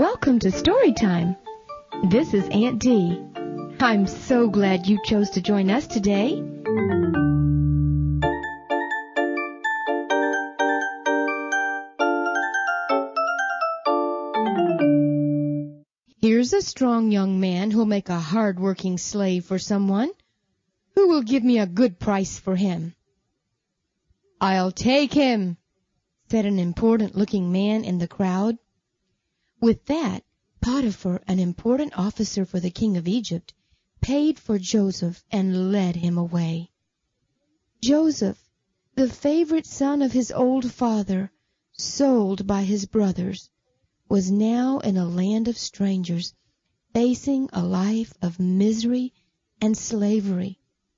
Welcome to Storytime. This is Aunt Dee. I'm so glad you chose to join us today. Here's a strong young man who'll make a hard-working slave for someone. Who will give me a good price for him? I'll take him, said an important-looking man in the crowd. With that, Potiphar, an important officer for the king of Egypt, paid for Joseph and led him away. Joseph, the favorite son of his old father, sold by his brothers, was now in a land of strangers, facing a life of misery and slavery.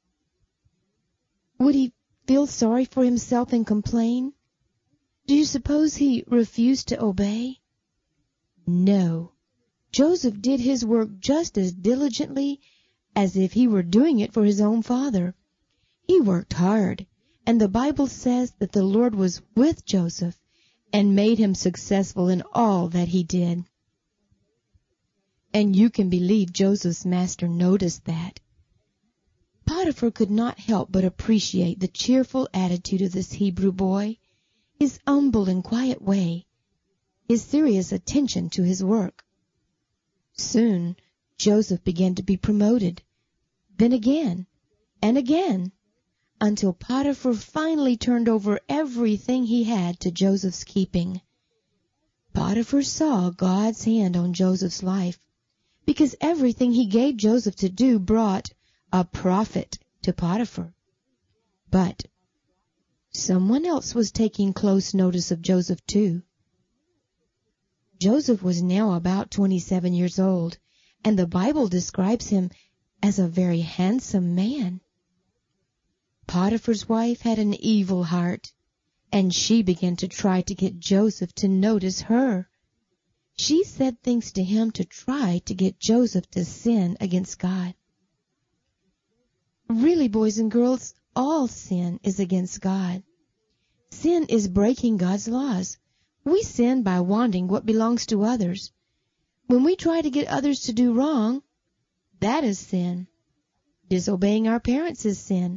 Would he feel sorry for himself and complain? Do you suppose he refused to obey? No. Joseph did his work just as diligently as if he were doing it for his own father. He worked hard, and the Bible says that the Lord was with Joseph and made him successful in all that he did. And you can believe Joseph's master noticed that. Potiphar could not help but appreciate the cheerful attitude of this Hebrew boy, his humble and quiet way, his serious attention to his work. Soon Joseph began to be promoted, then again and again, until Potiphar finally turned over everything he had to Joseph's keeping. Potiphar saw God's hand on Joseph's life, because everything he gave Joseph to do brought a profit to Potiphar. But someone else was taking close notice of Joseph too. Joseph was now about 27 years old, and the Bible describes him as a very handsome man. Potiphar's wife had an evil heart, and she began to try to get Joseph to notice her. She said things to him to try to get Joseph to sin against God. Really, boys and girls, all sin is against God. Sin is breaking God's laws. We sin by wanting what belongs to others. When we try to get others to do wrong, that is sin. Disobeying our parents is sin.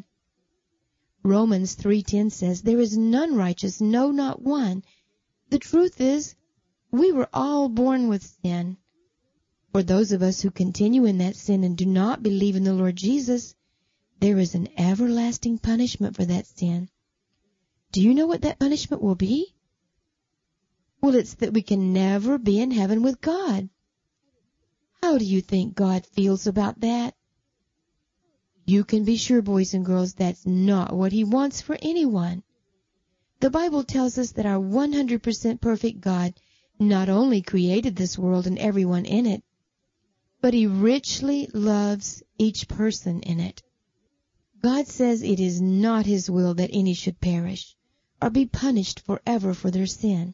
Romans 3:10 says, "There is none righteous, no, not one." The truth is, we were all born with sin. For those of us who continue in that sin and do not believe in the Lord Jesus, there is an everlasting punishment for that sin. Do you know what that punishment will be? Well, it's that we can never be in heaven with God. How do you think God feels about that? You can be sure, boys and girls, that's not what He wants for anyone. The Bible tells us that our 100% perfect God not only created this world and everyone in it, but He richly loves each person in it. God says it is not His will that any should perish or be punished forever for their sin.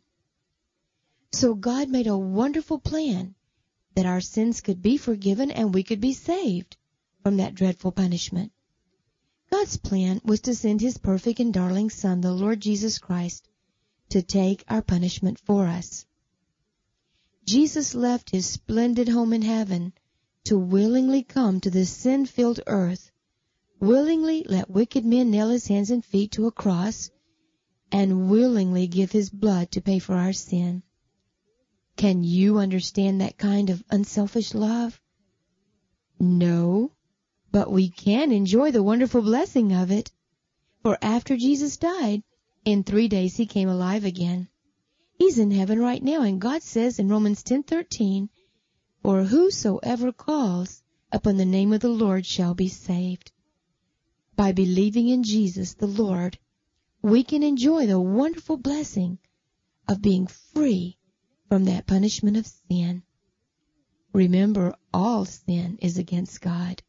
So God made a wonderful plan that our sins could be forgiven and we could be saved from that dreadful punishment. God's plan was to send His perfect and darling Son, the Lord Jesus Christ, to take our punishment for us. Jesus left His splendid home in heaven to willingly come to this sin-filled earth, willingly let wicked men nail His hands and feet to a cross, and willingly give His blood to pay for our sin. Can you understand that kind of unselfish love? No, but we can enjoy the wonderful blessing of it. For after Jesus died, in 3 days He came alive again. He's in heaven right now, and God says in Romans 10:13, "For whosoever calls upon the name of the Lord shall be saved." By believing in Jesus the Lord, we can enjoy the wonderful blessing of being free from that punishment of sin. Remember, all sin is against God.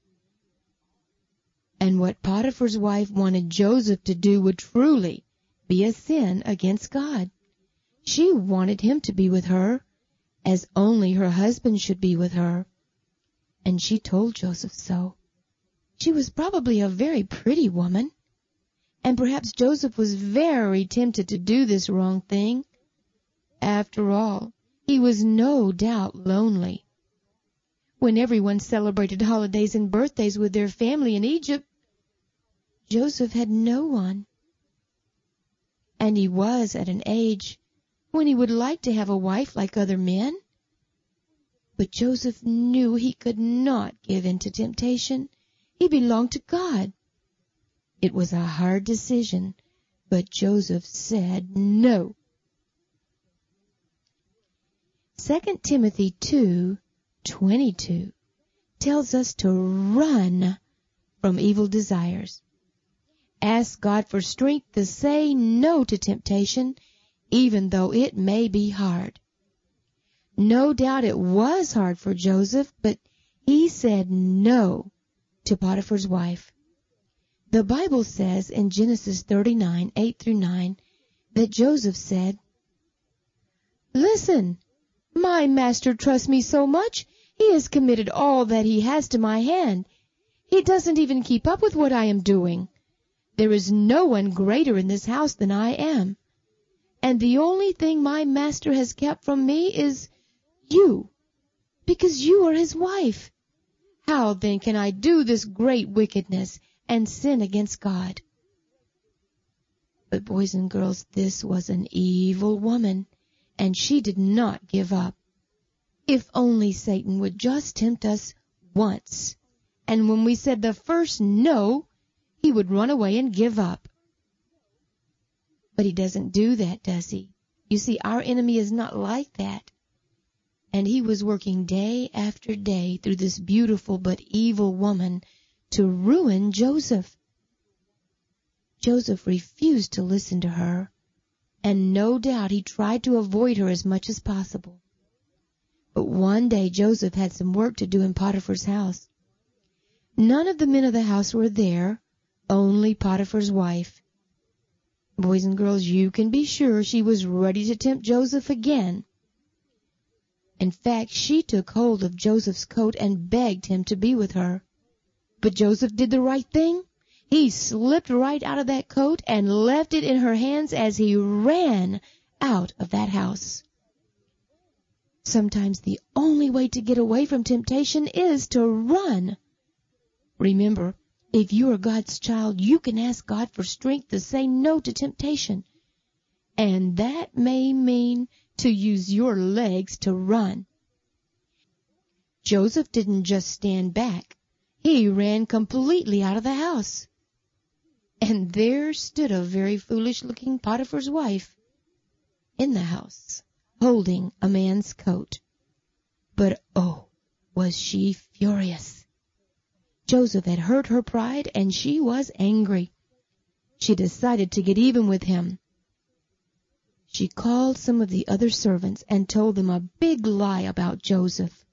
And what Potiphar's wife wanted Joseph to do would truly be a sin against God. She wanted him to be with her as only her husband should be with her. And she told Joseph so. She was probably a very pretty woman. And perhaps Joseph was very tempted to do this wrong thing. After all, He was no doubt lonely. When everyone celebrated holidays and birthdays with their family in Egypt, Joseph had no one. And he was at an age when he would like to have a wife like other men. But Joseph knew he could not give in to temptation. He belonged to God. It was a hard decision, but Joseph said no. 2 Timothy 2:22 tells us to run from evil desires. Ask God for strength to say no to temptation, even though it may be hard. No doubt it was hard for Joseph, but he said no to Potiphar's wife. The Bible says in Genesis 39:8-9 that Joseph said, "Listen, my master trusts me so much, he has committed all that he has to my hand. He doesn't even keep up with what I am doing. There is no one greater in this house than I am. And the only thing my master has kept from me is you, because you are his wife. How then can I do this great wickedness and sin against God?" But boys and girls, this was an evil woman, and she did not give up. If only Satan would just tempt us once, and when we said the first no, he would run away and give up. But he doesn't do that, does he? You see, our enemy is not like that. And he was working day after day through this beautiful but evil woman to ruin Joseph. Joseph refused to listen to her, and no doubt he tried to avoid her as much as possible. But one day Joseph had some work to do in Potiphar's house. None of the men of the house were there, only Potiphar's wife. Boys and girls, you can be sure she was ready to tempt Joseph again. In fact, she took hold of Joseph's coat and begged him to be with her. But Joseph did the right thing. He slipped right out of that coat and left it in her hands as he ran out of that house. Sometimes the only way to get away from temptation is to run. Remember, if you are God's child, you can ask God for strength to say no to temptation. And that may mean to use your legs to run. Joseph didn't just stand back. He ran completely out of the house. And there stood a very foolish-looking Potiphar's wife in the house, holding a man's coat. But oh, was she furious. Joseph had hurt her pride, and she was angry. She decided to get even with him. She called some of the other servants and told them a big lie about Joseph.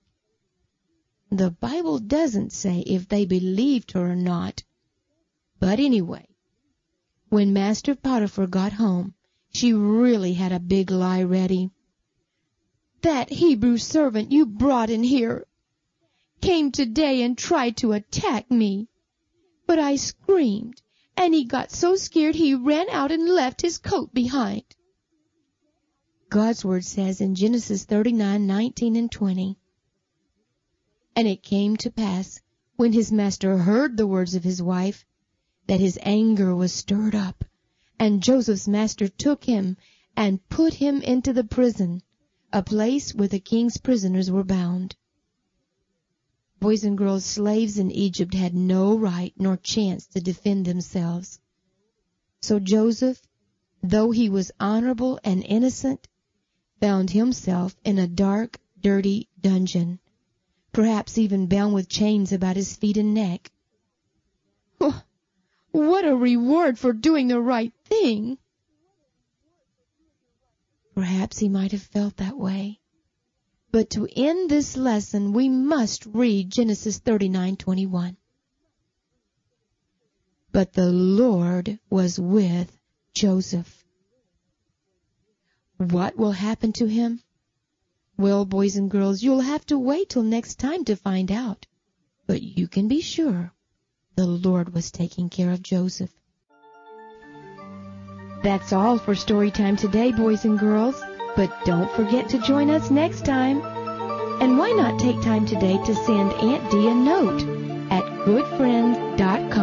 The Bible doesn't say if they believed her or not. But anyway, when Master Potiphar got home, she really had a big lie ready. "That Hebrew servant you brought in here came today and tried to attack me. But I screamed, and he got so scared he ran out and left his coat behind." God's word says in Genesis 39:19-20, "And it came to pass, when his master heard the words of his wife, that his anger was stirred up, and Joseph's master took him and put him into the prison, a place where the king's prisoners were bound." Boys and girls, slaves in Egypt had no right nor chance to defend themselves. So Joseph, though he was honorable and innocent, found himself in a dark, dirty dungeon, perhaps even bound with chains about his feet and neck. What a reward for doing the right thing! Perhaps he might have felt that way. But to end this lesson, we must read Genesis 39:21. "But the Lord was with Joseph." What will happen to him? Well, boys and girls, you'll have to wait till next time to find out. But you can be sure the Lord was taking care of Joseph. That's all for story time today, boys and girls. But don't forget to join us next time. And why not take time today to send Aunt Dee a note at goodfriends.com.